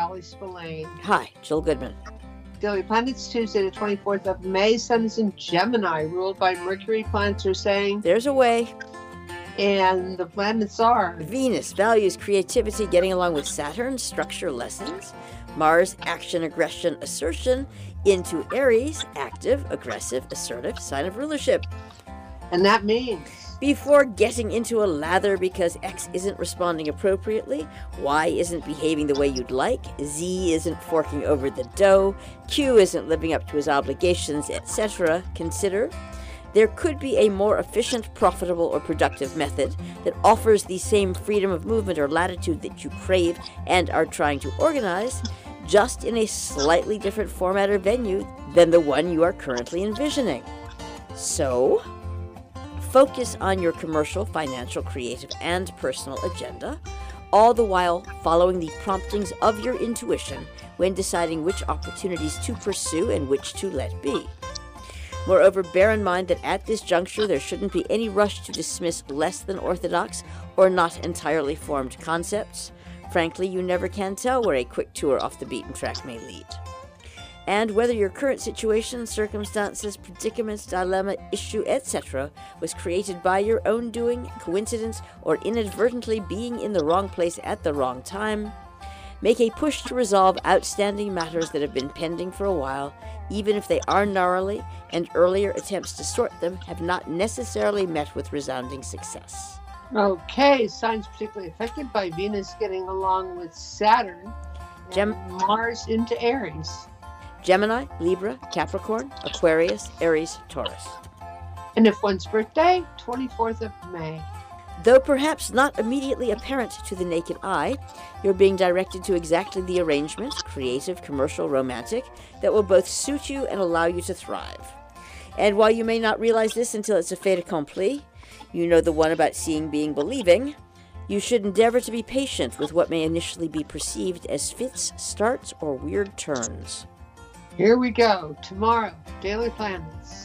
Sally Spillane. Hi, Jill Goodman. Daily Planets, Tuesday the 24th of May. Sun is in Gemini, ruled by Mercury. Planets are saying There's a way. And the planets are Venus values creativity, getting along with Saturn, structure lessons. Mars, action, aggression, assertion. Into Aries, active, aggressive, assertive, sign of rulership. And that means Before getting into a lather because X isn't responding appropriately, Y isn't behaving the way you'd like, Z isn't forking over the dough, Q isn't living up to his obligations, etc., consider there could be a more efficient, profitable, or productive method that offers the same freedom of movement or latitude that you crave and are trying to organize, just in a slightly different format or venue than the one you are currently envisioning. So, focus on your commercial, financial, creative, and personal agenda, all the while following the promptings of your intuition when deciding which opportunities to pursue and which to let be. Moreover, bear in mind that at this juncture there shouldn't be any rush to dismiss less than orthodox or not entirely formed concepts. Frankly, you never can tell where a quick tour off the beaten track may lead. And whether your current situation, circumstances, predicament, dilemma, issue, etc. was created by your own doing, coincidence, or inadvertently being in the wrong place at the wrong time, make a push to resolve outstanding matters that have been pending for a while, even if they are gnarly, and earlier attempts to sort them have not necessarily met with resounding success. Okay, signs particularly affected by Venus getting along with Saturn and Mars into Aries. Gemini, Libra, Capricorn, Aquarius, Aries, Taurus. And if one's birthday, 24th of May. Though perhaps not immediately apparent to the naked eye, you're being directed to exactly the arrangement, creative, commercial, romantic, that will both suit you and allow you to thrive. And while you may not realize this until it's a fait accompli, you know the one about seeing, being, believing, you should endeavor to be patient with what may initially be perceived as fits, starts, or weird turns. Here we go. Tomorrow, Daily Planets.